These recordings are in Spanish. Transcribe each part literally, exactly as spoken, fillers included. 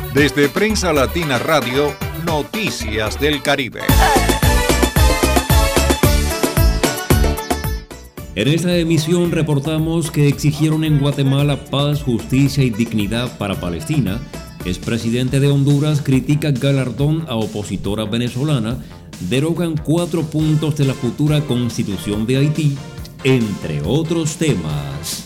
Desde Prensa Latina Radio, Noticias del Caribe. En esta emisión reportamos que exigieron en Guatemala paz, justicia y dignidad para Palestina. Expresidente de Honduras critica galardón a opositora venezolana. Derogan cuatro puntos de la futura constitución de Haití, entre otros temas.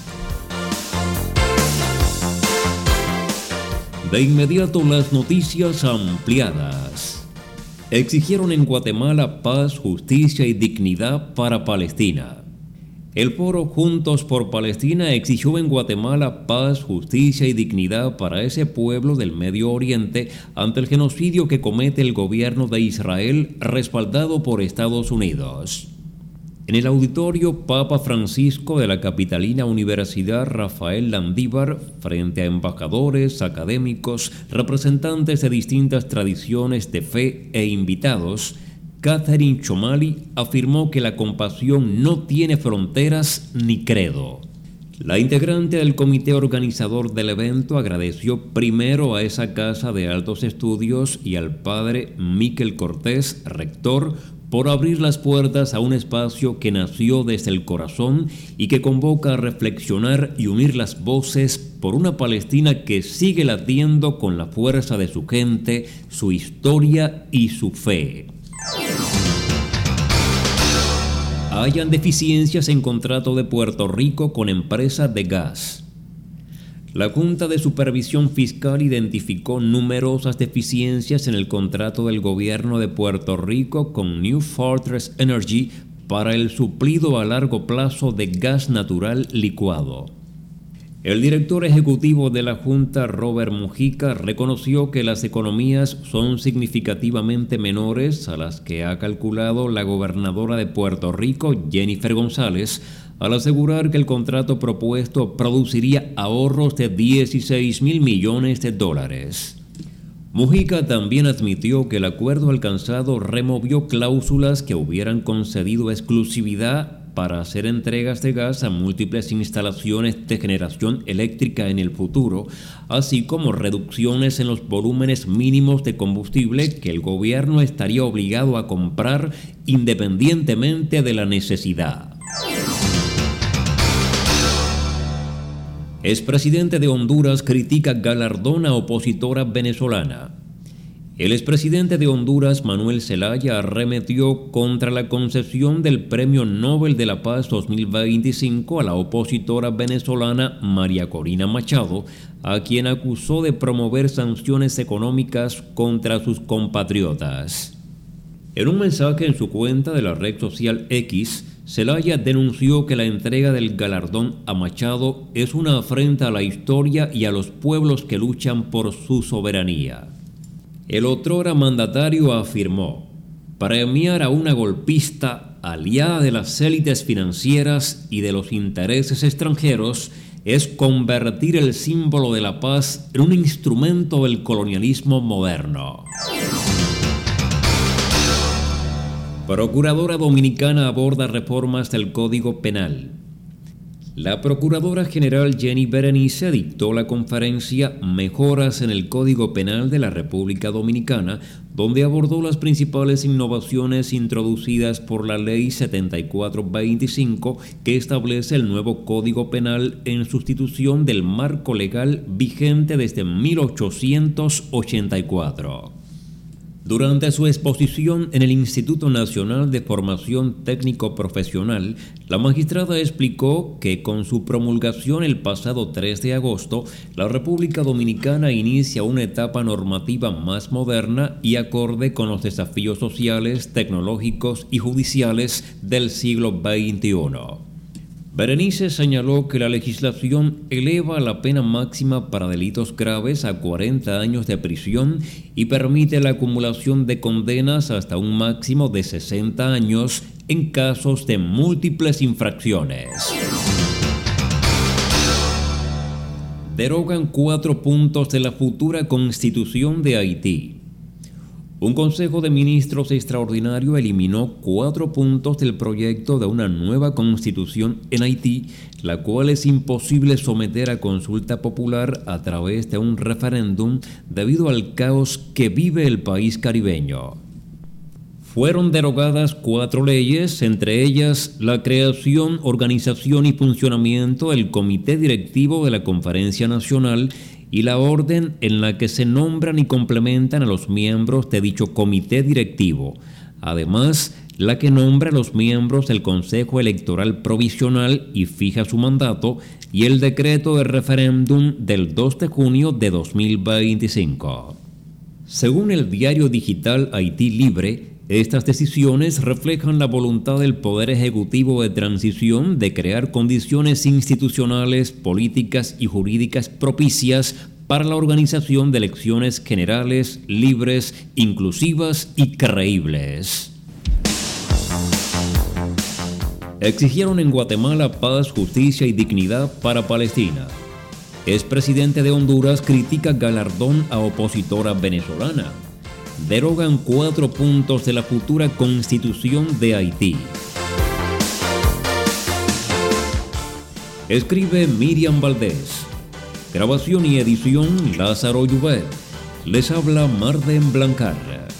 De inmediato las noticias ampliadas. Exigieron en Guatemala paz, justicia y dignidad para Palestina. El foro Juntos por Palestina exigió en Guatemala paz, justicia y dignidad para ese pueblo del Medio Oriente ante el genocidio que comete el gobierno de Israel respaldado por Estados Unidos. En el auditorio Papa Francisco de la capitalina Universidad Rafael Landívar, frente a embajadores, académicos, representantes de distintas tradiciones de fe e invitados, Catherine Chomali afirmó que la compasión no tiene fronteras ni credo. La integrante del comité organizador del evento agradeció primero a esa casa de altos estudios y al padre Miquel Cortés, rector, por abrir las puertas a un espacio que nació desde el corazón y que convoca a reflexionar y unir las voces por una Palestina que sigue latiendo con la fuerza de su gente, su historia y su fe. Hayan deficiencias en contrato de Puerto Rico con empresa de gas. La Junta de Supervisión Fiscal identificó numerosas deficiencias en el contrato del gobierno de Puerto Rico con New Fortress Energy para el suplido a largo plazo de gas natural licuado. El director ejecutivo de la Junta, Robert Mujica, reconoció que las economías son significativamente menores a las que ha calculado la gobernadora de Puerto Rico, Jennifer González, al asegurar que el contrato propuesto produciría ahorros de dieciséis mil millones de dólares. Mujica también admitió que el acuerdo alcanzado removió cláusulas que hubieran concedido exclusividad para hacer entregas de gas a múltiples instalaciones de generación eléctrica en el futuro, así como reducciones en los volúmenes mínimos de combustible que el gobierno estaría obligado a comprar independientemente de la necesidad. Expresidente de Honduras critica galardón a opositora venezolana. El expresidente de Honduras, Manuel Zelaya, arremetió contra la concesión del Premio Nobel de la Paz dos mil veinticinco a la opositora venezolana María Corina Machado, a quien acusó de promover sanciones económicas contra sus compatriotas. En un mensaje en su cuenta de la red social X, Zelaya denunció que la entrega del galardón a Machado es una afrenta a la historia y a los pueblos que luchan por su soberanía. El otrora mandatario afirmó: premiar a una golpista aliada de las élites financieras y de los intereses extranjeros es convertir el símbolo de la paz en un instrumento del colonialismo moderno. Procuradora Dominicana aborda reformas del Código Penal. La Procuradora General Jenny Berenice dictó la conferencia Mejoras en el Código Penal de la República Dominicana, donde abordó las principales innovaciones introducidas por la Ley setenta y cuatro veinticinco, que establece el nuevo Código Penal en sustitución del marco legal vigente desde mil ochocientos ochenta y cuatro. Durante su exposición en el Instituto Nacional de Formación Técnico Profesional, la magistrada explicó que con su promulgación el pasado tres de agosto, la República Dominicana inicia una etapa normativa más moderna y acorde con los desafíos sociales, tecnológicos y judiciales del siglo veintiuno. Berenice señaló que la legislación eleva la pena máxima para delitos graves a cuarenta años de prisión y permite la acumulación de condenas hasta un máximo de sesenta años en casos de múltiples infracciones. Derogan cuatro puntos de la futura Constitución de Haití. Un Consejo de Ministros extraordinario eliminó cuatro puntos del proyecto de una nueva constitución en Haití, la cual es imposible someter a consulta popular a través de un referéndum debido al caos que vive el país caribeño. Fueron derogadas cuatro leyes, entre ellas la creación, organización y funcionamiento del Comité Directivo de la Conferencia Nacional y la orden en la que se nombran y complementan a los miembros de dicho comité directivo. Además, la que nombra a los miembros del Consejo Electoral Provisional y fija su mandato, y el decreto de referéndum del dos de junio de dos mil veinticinco. Según el diario digital Haití Libre, estas decisiones reflejan la voluntad del Poder Ejecutivo de transición de crear condiciones institucionales, políticas y jurídicas propicias para la organización de elecciones generales, libres, inclusivas y creíbles. Exigieron en Guatemala paz, justicia y dignidad para Palestina. Expresidente de Honduras critica galardón a opositora venezolana. Derogan cuatro puntos de la futura Constitución de Haití. Escribe Miriam Valdés. Grabación y edición Lázaro Llubet. Les habla Marden Blancar.